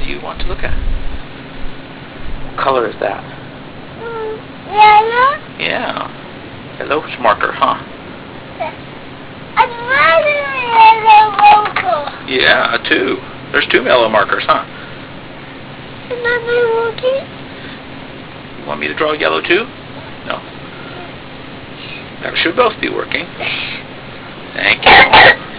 do you want to look at? What color is that? Yellow. Yeah. Yellow's marker, huh? Another yellow marker. Yeah, two. There's two yellow markers, huh? Another working? You want me to draw yellow too? No. That should both be working. Thank you.